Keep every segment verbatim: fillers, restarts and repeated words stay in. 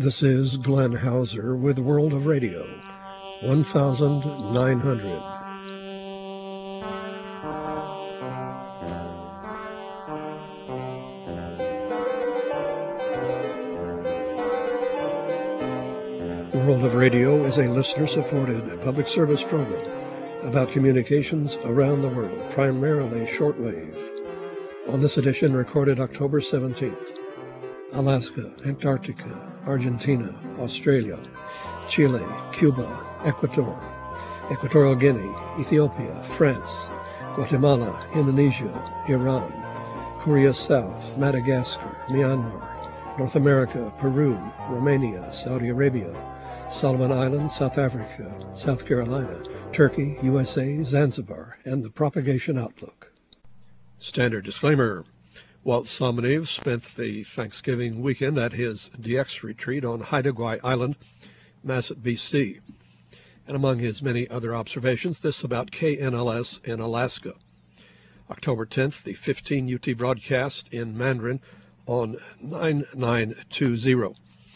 This is Glenn Hauser with World of Radio, one thousand nine hundred. World of Radio is a listener-supported public service program about communications around the world, primarily shortwave. On this edition, recorded October seventeenth, Alaska, Antarctica, Argentina, Australia, Chile, Cuba, Ecuador, Equatorial Guinea, Ethiopia, France, Guatemala, Indonesia, Iran, Korea South, Madagascar, Myanmar, North America, Peru, Romania, Saudi Arabia, Solomon Islands, South Africa, South Carolina, Turkey, U S A, Zanzibar, and the Propagation Outlook. Standard disclaimer. Walt Somonev spent the Thanksgiving weekend at his D X retreat on Haida Gwaii Island, Masset, B C. And among his many other observations, this about K N L S in Alaska. October tenth, the fifteen U T broadcast in Mandarin on nine nine two zero.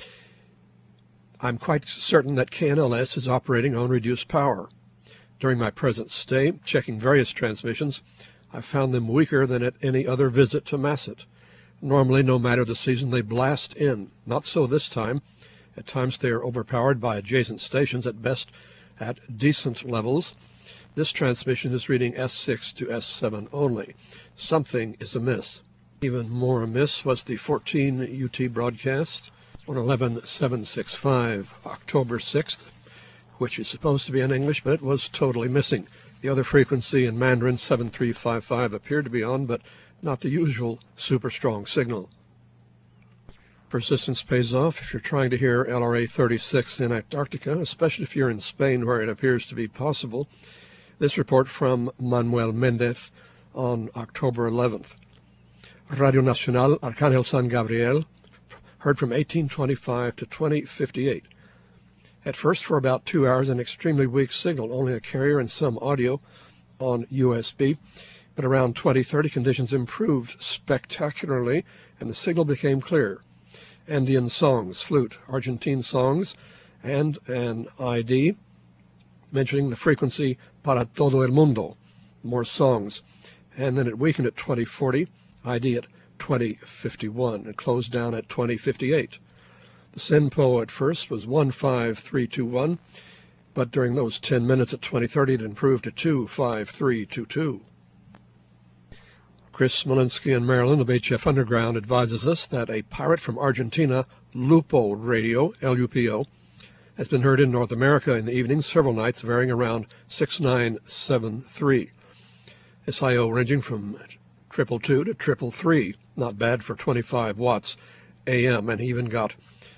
I'm quite certain that K N L S is operating on reduced power. During my present stay, checking various transmissions, I found them weaker than at any other visit to Masset. Normally, no matter the season, they blast in. Not so this time. At times they are overpowered by adjacent stations, at best at decent levels. This transmission is reading S six to S seven only. Something is amiss. Even more amiss was the fourteen U T broadcast on eleven seven sixty-five, October sixth, which is supposed to be in English, but it was totally missing. The other frequency in Mandarin, seven three five five, appeared to be on, but not the usual super strong signal. Persistence pays off if you're trying to hear L R A thirty-six in Antarctica, especially if you're in Spain where it appears to be possible. This report from Manuel Mendez on October eleventh. Radio Nacional Arcángel San Gabriel, heard from eighteen twenty-five to twenty fifty-eight. At first, for about two hours, an extremely weak signal, only a carrier and some audio on U S B. But around twenty thirty, conditions improved spectacularly, and the signal became clear. Andean songs, flute, Argentine songs, and an I D mentioning the frequency para todo el mundo, more songs. And then it weakened at twenty forty, I D at twenty fifty-one, and closed down at twenty fifty-eight. The SENPO at first was one five three two one, but during those ten minutes at twenty thirty it improved to two five three two two. Chris Smolinski in Maryland of H F Underground advises us that a pirate from Argentina, Lupo Radio, L U P O, has been heard in North America in the evenings several nights, varying around six nine seven three. S I O ranging from triple two to triple three, not bad for twenty-five watts A M, and he even got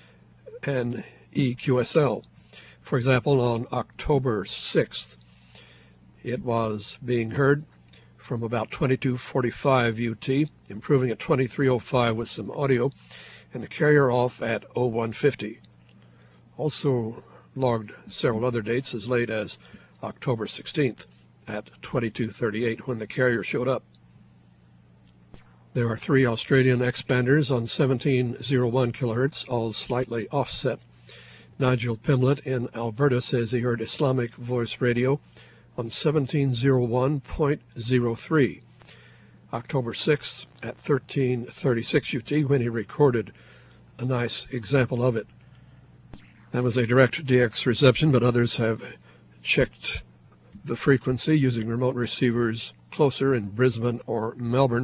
an E Q S L. For example, on October sixth, it was being heard from about twenty-two forty-five U T, improving at twenty-three oh five with some audio, and the carrier off at oh one fifty. Also logged several other dates as late as October sixteenth at twenty-two thirty-eight when the carrier showed up. There are three Australian expanders on seventeen oh one kilohertz, all slightly offset. Nigel Pimlet in Alberta says he heard Islamic Voice Radio on seventeen oh one point oh three. October sixth at thirteen thirty-six U T when he recorded a nice example of it. That was a direct D X reception, but others have checked the frequency using remote receivers closer in Brisbane or Melbourne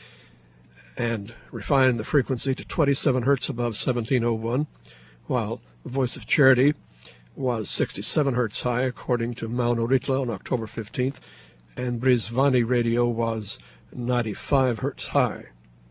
and refined the frequency to twenty-seven hertz above seventeen oh one, while the Voice of Charity was sixty-seven hertz high, according to Mauna Ritla on October fifteenth, and Brisbane Radio was ninety-five hertz high.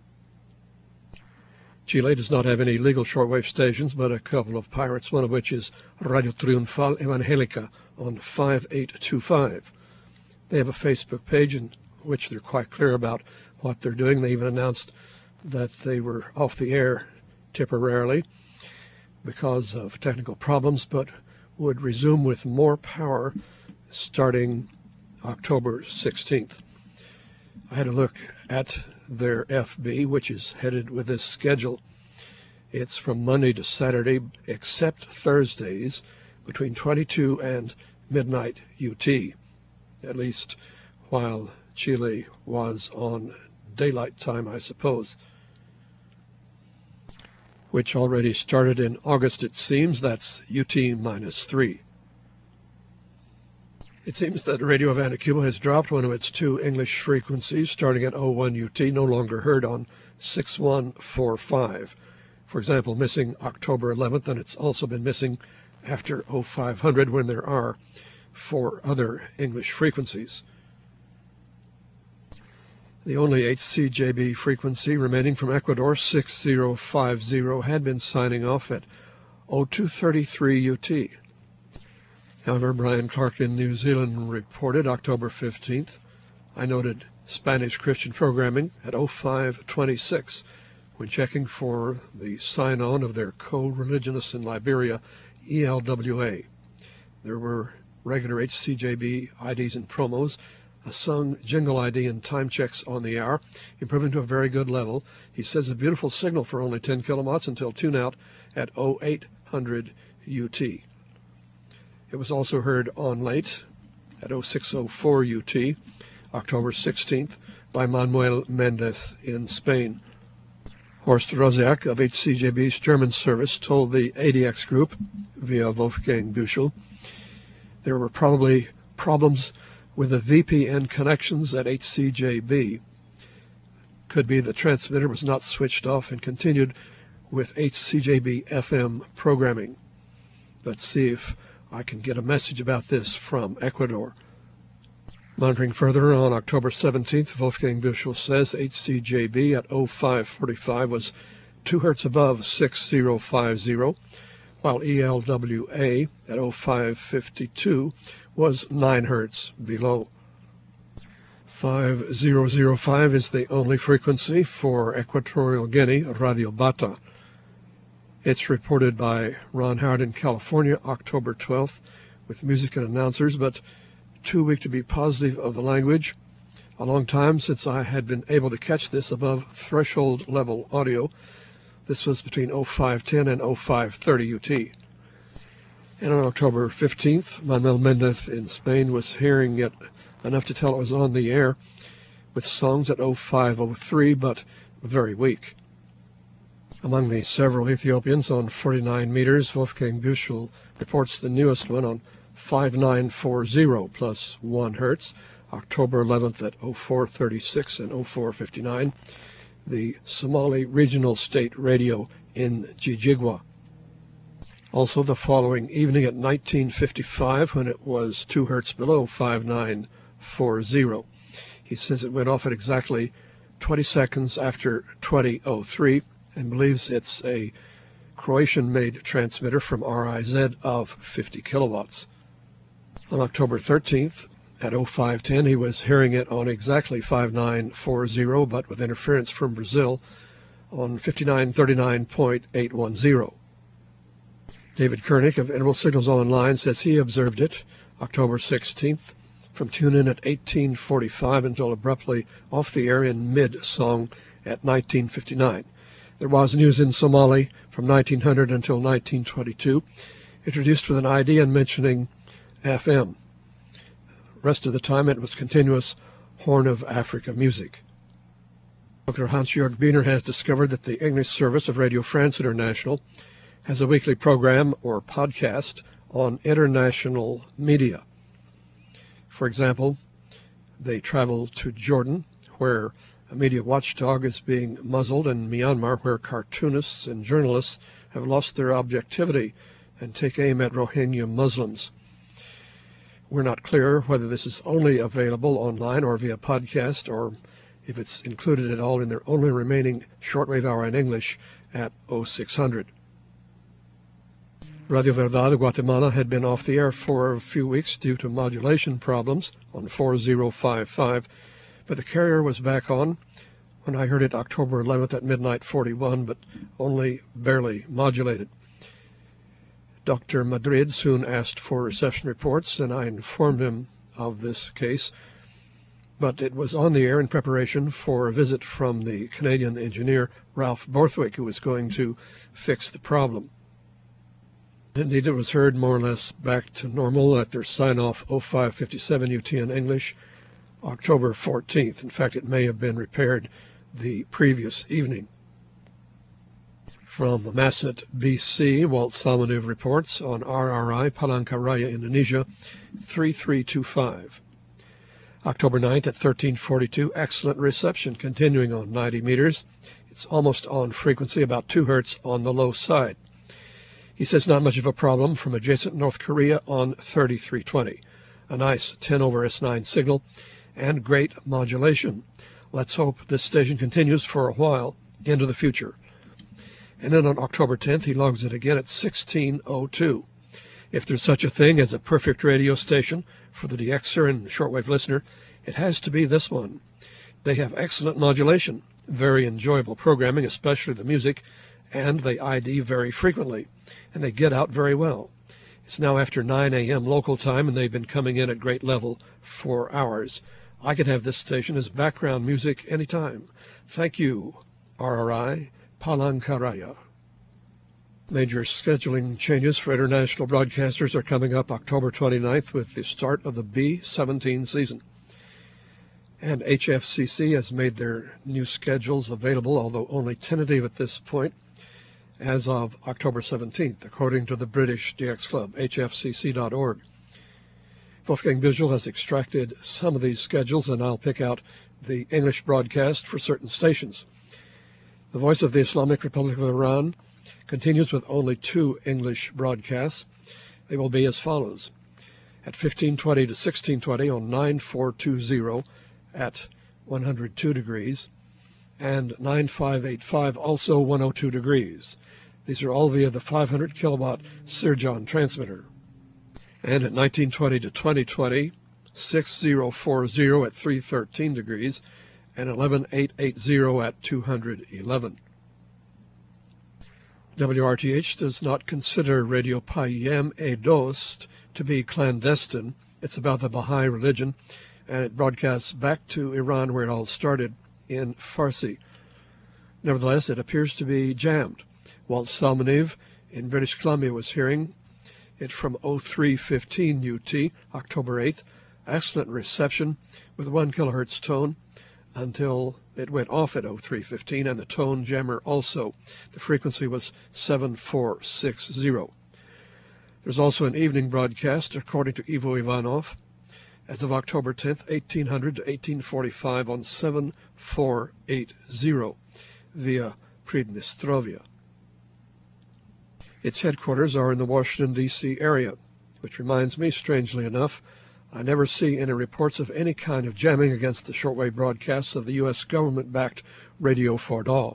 Chile does not have any legal shortwave stations, but a couple of pirates, one of which is Radio Triunfal Evangelica on five eight two five. They have a Facebook page in which they're quite clear about what they're doing. They even announced that they were off the air temporarily because of technical problems, but would resume with more power starting October sixteenth. I had a look at their F B, which is headed with this schedule, It's from Monday to Saturday, except Thursdays, between twenty-two and midnight U T, at least while Chile was on daylight time, I suppose, which already started in August, it seems. That's U T minus three. It seems that Radio Havana, Cuba has dropped one of its two English frequencies starting at oh one U T, no longer heard on six one four five. For example, missing October eleventh, and it's also been missing after oh five hundred when there are four other English frequencies. The only H C J B frequency remaining from Ecuador, six zero five zero, had been signing off at oh two thirty-three U T. However, Brian Clark in New Zealand reported October fifteenth, I noted Spanish Christian programming at oh five twenty-six when checking for the sign-on of their co-religionists in Liberia, E L W A. There were regular H C J B I Ds and promos, a sung jingle I D and time checks on the hour, improving to a very good level. He says a beautiful signal for only ten kilowatts until tune-out at oh eight hundred U T. It was also heard on late at oh six oh four U T, October sixteenth, by Manuel Mendez in Spain. Horst Rosiak of H C J B's German service told the A D X group, via Wolfgang Büchel, there were probably problems with the V P N connections at H C J B. Could be the transmitter was not switched off and continued with H C J B F M programming. Let's see if I can get a message about this from Ecuador. Monitoring further on October seventeenth, Wolfgang Büchel says H C J B at oh five forty-five was two hertz above six zero five zero, while E L W A at oh five fifty-two was nine hertz below. five zero zero five is the only frequency for Equatorial Guinea, Radio Bata. It's reported by Ron Howard in California, October twelfth, with music and announcers, but too weak to be positive of the language. A long time since I had been able to catch this above threshold level audio. This was between oh five ten and oh five thirty U T. And on October fifteenth, Manuel Mendez in Spain was hearing it enough to tell it was on the air, with songs at oh five oh three, but very weak. Among the several Ethiopians on forty-nine meters, Wolfgang Büchel reports the newest one on five nine four zero plus one hertz, October eleventh at oh four thirty-six and oh four fifty-nine, the Somali Regional State Radio in Jijigwa. Also the following evening at nineteen fifty-five, when it was two hertz below five nine four zero. He says it went off at exactly twenty seconds after twenty oh three, and believes it's a Croatian-made transmitter from R I Z of fifty kilowatts. On October thirteenth, at oh five ten, he was hearing it on exactly five nine four zero, but with interference from Brazil on fifty-nine thirty-nine point eight one zero. David Koenig of Interval Signals Online says he observed it October sixteenth from tune-in at eighteen forty-five until abruptly off the air in mid-song at nineteen fifty-nine. There was news in Somali from nineteen hundred until nineteen twenty-two, introduced with an I D and mentioning F M. Rest of the time it was continuous Horn of Africa music. Doctor Hans-Jörg Biener has discovered that the English service of Radio France International has a weekly program or podcast on international media. For example, they travel to Jordan, where a media watchdog is being muzzled, and Myanmar, where cartoonists and journalists have lost their objectivity and take aim at Rohingya Muslims. We're not clear whether this is only available online or via podcast, or if it's included at all in their only remaining shortwave hour in English at oh six hundred. Radio Verdad Guatemala had been off the air for a few weeks due to modulation problems on four oh five five, but the carrier was back on when I heard it October eleventh at midnight forty-one, but only barely modulated. Doctor Madrid soon asked for reception reports, and I informed him of this case. but it was on the air in preparation for a visit from the Canadian engineer Ralph Borthwick, who was going to fix the problem. Indeed, it was heard more or less back to normal at their sign-off oh five fifty-seven U T N English, October fourteenth. In fact, it may have been repaired the previous evening. From Masset, B C, Walt Salmanev reports on R R I, Palangkaraya, Indonesia, three three two five. October ninth at thirteen forty-two, excellent reception continuing on ninety meters. It's almost on frequency, about two hertz on the low side. He says not much of a problem from adjacent North Korea on thirty-three twenty. A nice ten over S nine signal and great modulation. Let's hope this station continues for a while into the future. And then on October tenth, he logs it again at sixteen oh two. If there's such a thing as a perfect radio station for the D Xer and shortwave listener, it has to be this one. They have excellent modulation, very enjoyable programming, especially the music, and they I D very frequently, and they get out very well. It's now after nine a m local time, and they've been coming in at great level for hours. I could have this station as background music anytime. Thank you, R R I, Palangkaraya. Major scheduling changes for international broadcasters are coming up October twenty-ninth with the start of the B seventeen season. And H F C C has made their new schedules available, although only tentative at this point, as of October seventeenth, according to the British D X Club, H F C C dot org. Wolfgang Büchel has extracted some of these schedules, and I'll pick out the English broadcast for certain stations. The Voice of the Islamic Republic of Iran continues with only two English broadcasts. They will be as follows. At fifteen twenty to sixteen twenty on nine four two zero at one hundred two degrees, and nine five eight five also one oh two degrees. These are all via the five hundred kilowatt Sirjan transmitter. And at nineteen twenty to twenty twenty, six thousand forty at three thirteen degrees, and eleven eight eighty at two hundred eleven. W R T H does not consider Radio Payam e Dost to be clandestine. It's about the Baha'i religion, and it broadcasts back to Iran where it all started in Farsi. Nevertheless, it appears to be jammed. Walt Salmanev in British Columbia was hearing it from oh three fifteen U T, October eighth. Excellent reception with one kilohertz tone until it went off at oh three fifteen, and the tone jammer also. The frequency was seven four six zero. There's also an evening broadcast, according to Ivo Ivanov, as of October tenth, eighteen hundred to eighteen forty-five on seven four eight zero via Pridnestrovia. Its headquarters are in the Washington, D C area, which reminds me, strangely enough, I never see any reports of any kind of jamming against the shortwave broadcasts of the U S government-backed Radio Fardal.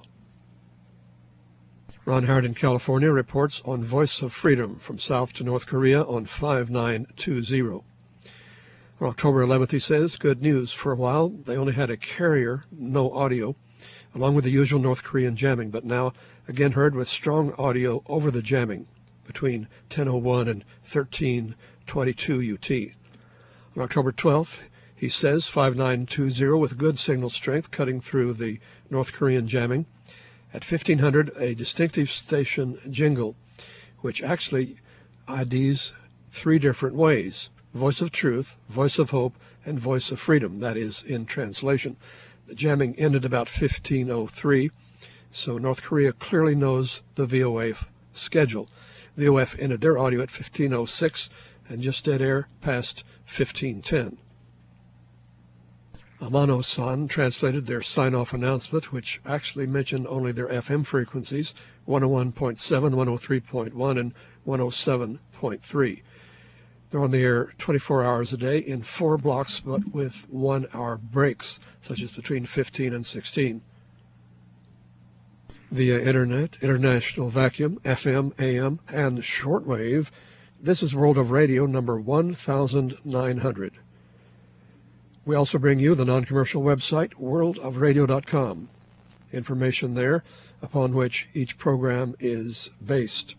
Ron Howard in California reports on Voice of Freedom from South to North Korea on five nine two zero. On October eleventh, he says, good news. For a while, they only had a carrier, no audio, along with the usual North Korean jamming, but now again heard with strong audio over the jamming between ten oh one and thirteen twenty-two U T. On October twelfth, he says five nine two zero with good signal strength cutting through the North Korean jamming. At fifteen hundred, a distinctive station jingle, which actually I Ds three different ways: Voice of Truth, Voice of Hope, and Voice of Freedom, that is, in translation. The jamming ended about fifteen oh three, so North Korea clearly knows the V O F schedule. V O F ended their audio at fifteen oh six and just dead air past fifteen ten. Amano-san translated their sign-off announcement, which actually mentioned only their F M frequencies, one oh one point seven, one oh three point one, and one oh seven point three. They're on the air twenty-four hours a day in four blocks, but with one-hour breaks, such as between fifteen and sixteen. Via Internet, International Vacuum, F M, A M, and Shortwave, this is World of Radio number one thousand nine hundred. We also bring you the non-commercial website, world of radio dot com. Information there upon which each program is based.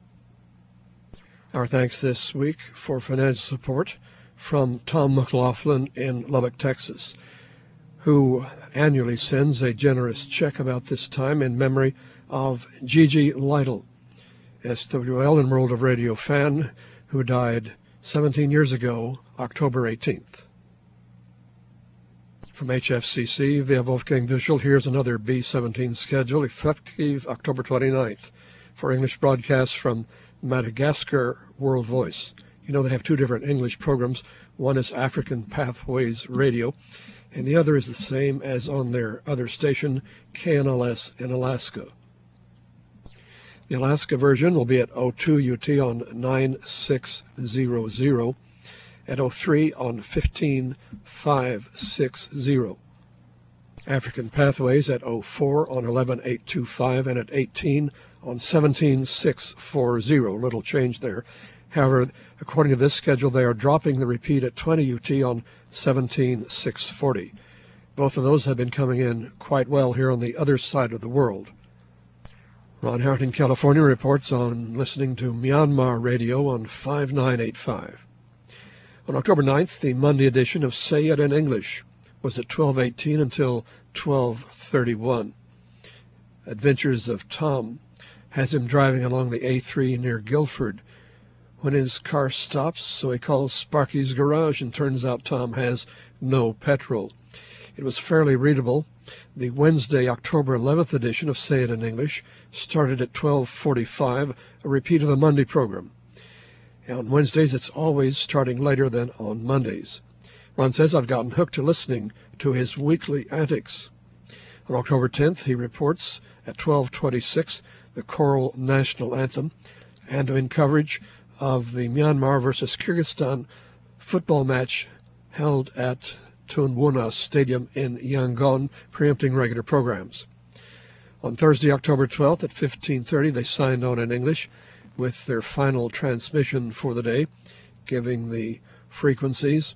Our thanks this week for financial support from Tom McLaughlin in Lubbock, Texas. who annually sends a generous check about this time in memory of Gigi Lytle, S W L and World of Radio fan, who died seventeen years ago, October eighteenth. From H F C C via Wolfgang Duschel, here's another B seventeen schedule effective October twenty-ninth for English broadcasts from Madagascar World Voice. You know they have two different English programs. One is African Pathways Radio, and the other is the same as on their other station, K N L S in Alaska. The Alaska version will be at oh two U T on nine six hundred, at oh three on fifteen five sixty. African Pathways at oh four on eleven eight twenty-five and at eighteen on seventeen six forty. Little change there. However, according to this schedule, they are dropping the repeat at twenty U T on seventeen six forty. Both of those have been coming in quite well here on the other side of the world. Ron Hart in California reports on listening to Myanmar Radio on five nine eight five. On October ninth, the Monday edition of Say It in English was at twelve eighteen until twelve thirty-one. Adventures of Tom has him driving along the A three near Guilford when his car stops, so he calls Sparky's Garage, and turns out Tom has no petrol. It was fairly readable. The Wednesday, October eleventh edition of Say It in English started at twelve forty-five, a repeat of the Monday program. On Wednesdays, it's always starting later than on Mondays. Ron says, I've gotten hooked to listening to his weekly antics. On October tenth, he reports at twelve twenty-six the choral national anthem, and in coverage of the Myanmar versus Kyrgyzstan football match held at Tunwuna Stadium in Yangon, preempting regular programs. On Thursday, October twelfth at fifteen thirty, they signed on in English with their final transmission for the day, giving the frequencies,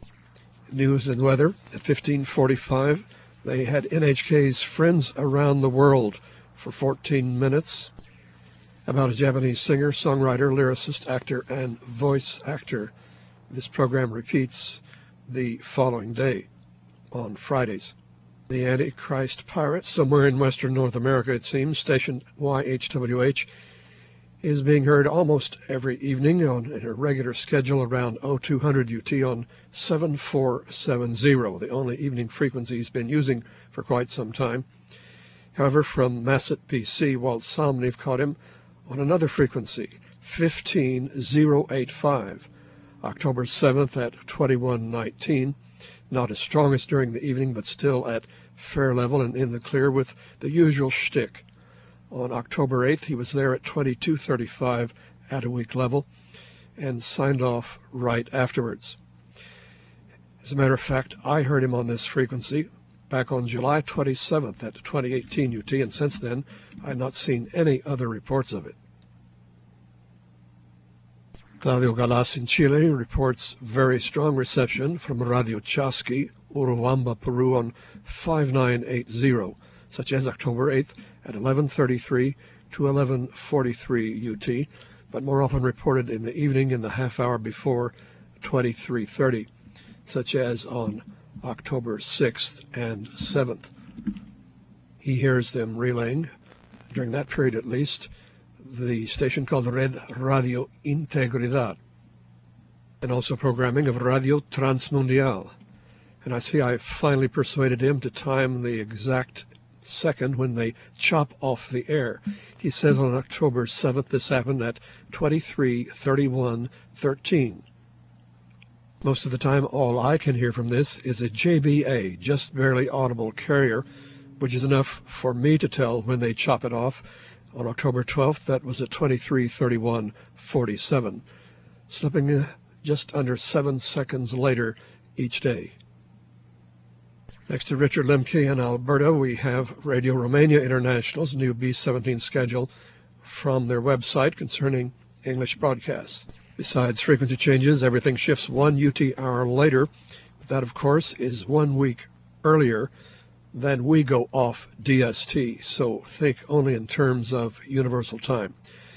news and weather. At fifteen forty-five, they had N H K's Friends Around the World for fourteen minutes, about a Japanese singer, songwriter, lyricist, actor, and voice actor. This program repeats the following day on Fridays. The Antichrist Pirates, somewhere in western North America it seems, station Y H W H, is being heard almost every evening on a regular schedule around oh two hundred U T on seven four seven zero, the only evening frequency he's been using for quite some time. However, from Masset, B C, Walt Somniv caught him on another frequency, fifteen oh eighty-five, October seventh at twenty-one nineteen, not as strong as during the evening, but still at fair level and in the clear with the usual shtick. On October eighth, he was there at twenty-two thirty-five at a week level and signed off right afterwards. As a matter of fact, I heard him on this frequency back on July twenty-seventh at twenty eighteen U T, and since then I have not seen any other reports of it. Claudio Galas in Chile reports very strong reception from Radio Chasqui, Urubamba, Peru on five nine eight zero, such as October eighth at eleven thirty-three to eleven forty-three U T, but more often reported in the evening in the half hour before twenty-three thirty, such as on October sixth and seventh. He hears them relaying, during that period at least, the station called Red Radio Integridad, and also programming of Radio Transmundial. And I see I finally persuaded him to time the exact second when they chop off the air. He says on October seventh this happened at twenty-three thirty-one thirteen. Most of the time, all I can hear from this is a J B A, just barely audible carrier, which is enough for me to tell when they chop it off. On October twelfth, that was at twenty-three thirty-one forty-seven, slipping just under seven seconds later each day. Next to Richard Lemke in Alberta, we have Radio Romania International's new B seventeen schedule from their website concerning English broadcasts. Besides frequency changes, everything shifts one U T hour later. That, of course, is one week earlier than we go off D S T, so think only in terms of universal time.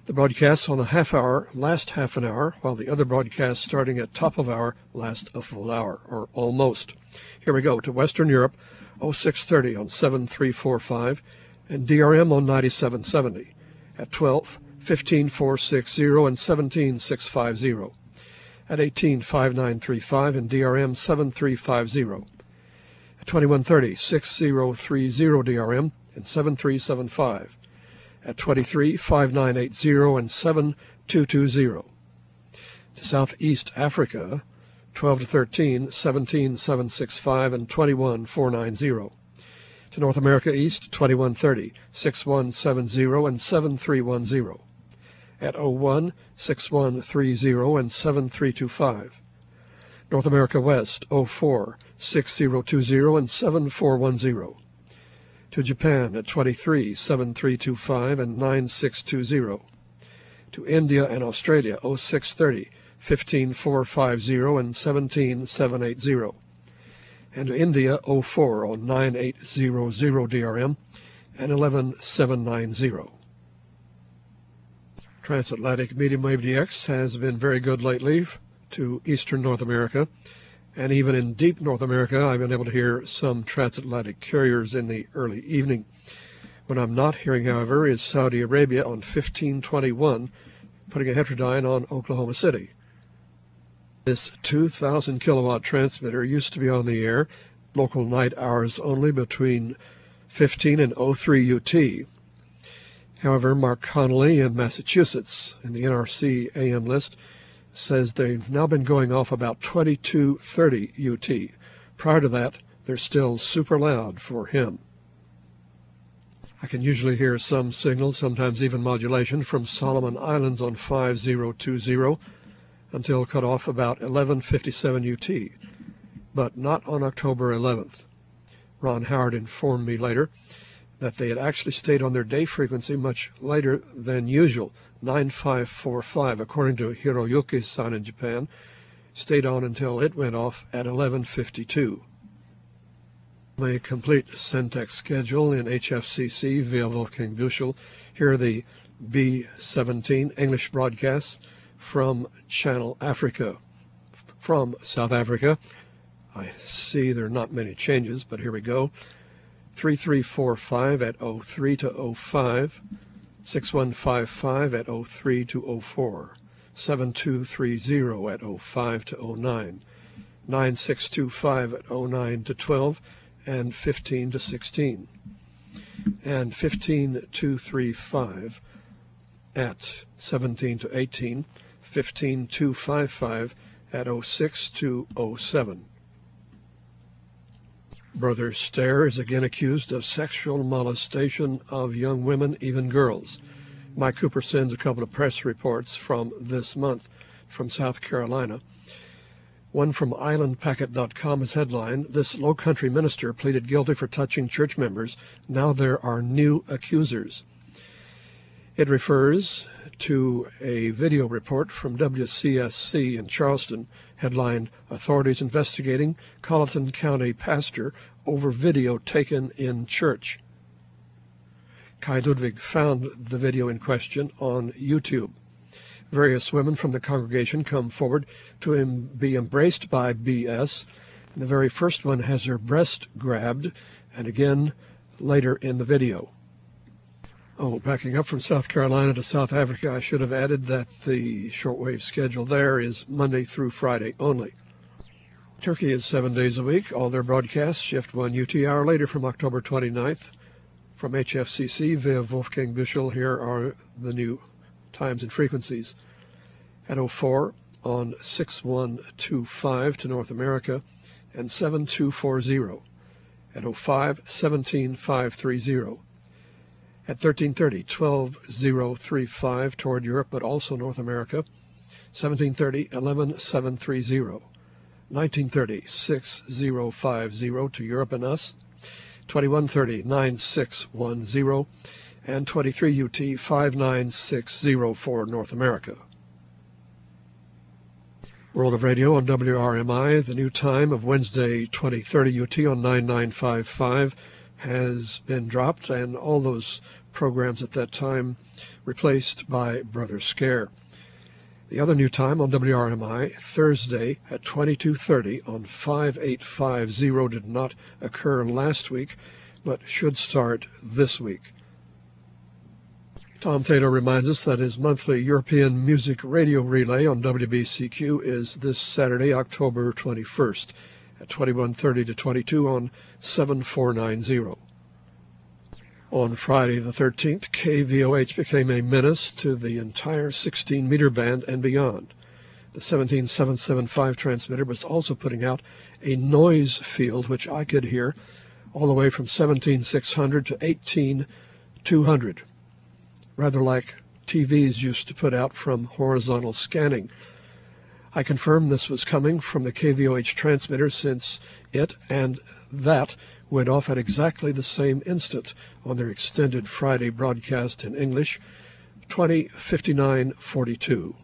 The broadcasts on the half hour last half an hour, while the other broadcasts starting at top of hour last a full hour, or almost. Here we go to Western Europe, oh six thirty on seven three four five, and D R M on ninety-seven seventy. At twelve, fifteen four sixty and seventeen six fifty. At eighteen, five nine three five and D R M seven three five zero. At twenty-one thirty, six zero three zero D R M and seven three seven five. At twenty-three, five nine eight zero and seven two two zero. To Southeast Africa, twelve to thirteen, seventeen seven sixty-five and twenty-one four ninety. To North America East, twenty-one thirty, six one seven zero and seven three one zero. At oh one, six one three zero and seven three two five. North America West, oh four, six zero two zero and seven four one zero. To Japan at twenty-three, seven three two five and nine six two zero. To India and Australia, oh six thirty, fifteen four fifty and seventeen seven eighty. And to India, oh four on nine eight zero zero D R M and eleven seven ninety. Transatlantic medium wave D X has been very good lately to eastern North America, and even in deep North America I've been able to hear some transatlantic carriers in the early evening. When I'm not hearing, however, is Saudi Arabia on fifteen twenty-one, putting a heterodyne on Oklahoma City. This two thousand kilowatt transmitter used to be on the air, local night hours only, between fifteen and oh three U T. However, Mark Connolly in Massachusetts, in the N R C A M list, says they've now been going off about twenty-two thirty U T. Prior to that, they're still super loud for him. I can usually hear some signals, sometimes even modulation, from Solomon Islands on five zero two zero until cut off about eleven fifty-seven U T, but not on October eleventh. Ron Howard informed me later that they had actually stayed on their day frequency much later than usual, nine five four five, according to Hiroyuki-san in Japan, stayed on until it went off at eleven fifty-two. The complete Centex schedule in H F C C via Wolfgang Büchel. Here are the B seventeen English broadcasts from Channel Africa. From South Africa, I see there are not many changes, but here we go. three three four five at oh three to oh five, six one five five at oh three to oh four, seven two three zero at oh five to oh nine, nine six two five at oh nine to twelve, and fifteen to sixteen, and fifteen two three five at seventeen to eighteen, fifteen two five five at oh six to oh seven. Brother Stair is again accused of sexual molestation of young women, even girls. Mike Cooper sends a couple of press reports from this month from South Carolina. One from island packet dot com is headlined, "This Low Country minister pleaded guilty for touching church members. Now there are new accusers." It refers to a video report from W C S C in Charleston, headlined, "Authorities Investigating Colleton County Pastor Over Video Taken in Church." Kai Ludwig found the video in question on YouTube. Various women from the congregation come forward to em- be embraced by B S. And the very first one has her breast grabbed, and again later in the video. Oh, backing up from South Carolina to South Africa, I should have added that the shortwave schedule there is Monday through Friday only. Turkey is seven days a week. All their broadcasts shift one U T hour later from October twenty-ninth. From H F C C via Wolfgang Büchel, here are the new times and frequencies. At oh four on six one two five to North America and seven two four zero. At oh five, seventeen five thirty. At thirteen thirty, twelve zero three five toward Europe, but also North America. seventeen thirty, eleven seven thirty. nineteen thirty, six zero five zero to Europe and us. twenty-one thirty, nine six one zero. And twenty-three U T, five nine six zero for North America. World of Radio on W R M I, the new time of Wednesday, twenty thirty U T on nine nine five five has been dropped, and all those programs at that time, replaced by Brother Scare. The other new time on W R M I, Thursday at twenty-two thirty on five eight five zero, did not occur last week, but should start this week. Tom Taylor reminds us that his monthly European Music Radio Relay on W B C Q is this Saturday, October twenty-first, at twenty-one thirty to twenty-two on seven four nine zero. On Friday the thirteenth, K V O H became a menace to the entire sixteen meter band and beyond. The seventeen seven seventy-five transmitter was also putting out a noise field which I could hear all the way from seventeen six hundred to eighteen two hundred, rather like T Vs used to put out from horizontal scanning. I confirmed this was coming from the K V O H transmitter since it and that went off at exactly the same instant on their extended Friday broadcast in English, twenty fifty-nine forty-two.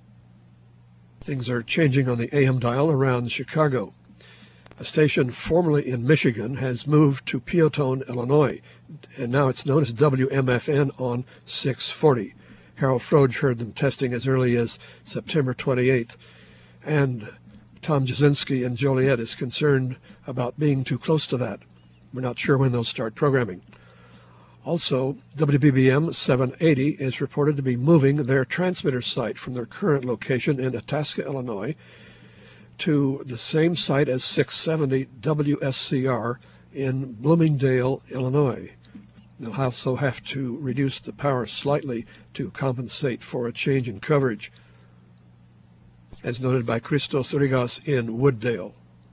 Things are changing on the A M dial around Chicago. A station formerly in Michigan has moved to Peotone, Illinois, and now it's known as W M F N on six forty. Harold Froge heard them testing as early as September twenty-eighth, and Tom Jasinski in Joliet is concerned about being too close to that. We're not sure when they'll start programming. Also, W B B M seven eighty is reported to be moving their transmitter site from their current location in Itasca, Illinois, to the same site as six seventy W S C R in Bloomingdale, Illinois. They'll also have to reduce the power slightly to compensate for a change in coverage, as noted by Christos Rigas in Wooddale.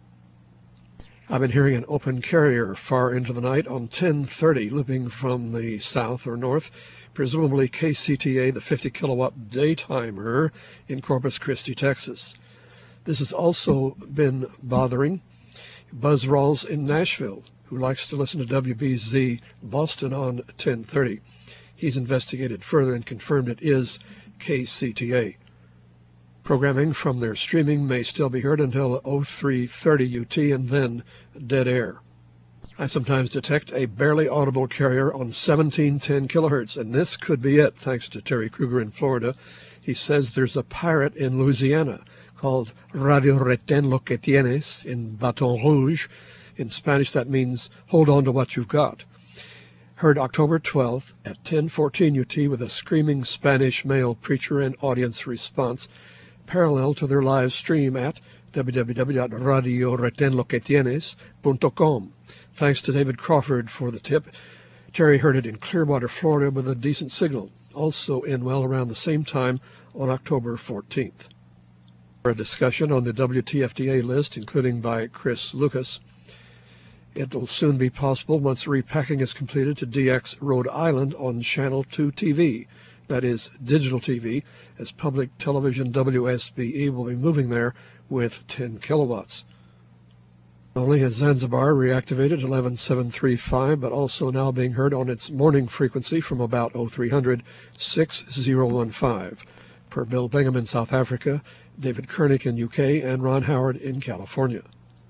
I've been hearing an open carrier far into the night on ten thirty, looping from the south or north, presumably K C T A, the fifty kilowatt daytimer in Corpus Christi, Texas. This has also been bothering Buzz Rawls in Nashville, who likes to listen to W B Z Boston on ten thirty. He's investigated further and confirmed it is K C T A. Programming from their streaming may still be heard until oh three thirty U T and then dead air. I sometimes detect a barely audible carrier on seventeen ten kilohertz, and this could be it, thanks to Terry Kruger in Florida. He says there's a pirate in Louisiana called Radio Retén Lo Que Tienes in Baton Rouge. In Spanish, that means hold on to what you've got. Heard October twelfth at ten fourteen U T with a screaming Spanish male preacher and audience response, parallel to their live stream at w w w dot radio reten lo que tienes dot com. Thanks to David Crawford for the tip. Terry heard it in Clearwater, Florida with a decent signal, also in well around the same time on October fourteenth. For a discussion on the W T F D A list, including by Chris Lucas. It will soon be possible, once repacking is completed, to D X Rhode Island on Channel two T V. That is digital T V, as public television W S B E will be moving there with ten kilowatts. Not only has Zanzibar reactivated eleven seven thirty-five, but also now being heard on its morning frequency from about oh three hundred, six oh fifteen, per Bill Bingham in South Africa, David Kernick in U K, and Ron Howard in California.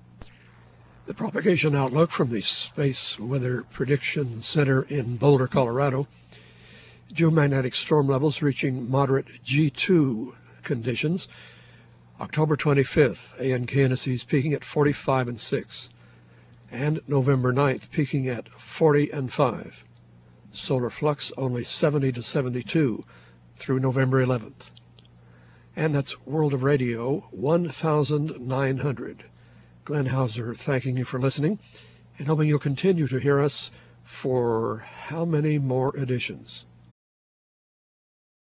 The propagation outlook from the Space Weather Prediction Center in Boulder, Colorado. Geomagnetic storm levels reaching moderate G two conditions. October twenty-fifth, A N K N S E's peaking at forty-five and six. And November ninth, peaking at forty and five. Solar flux only seventy to seventy-two through November eleventh. And that's World of Radio one thousand nine hundred. Glenn Hauser thanking you for listening and hoping you'll continue to hear us for how many more editions.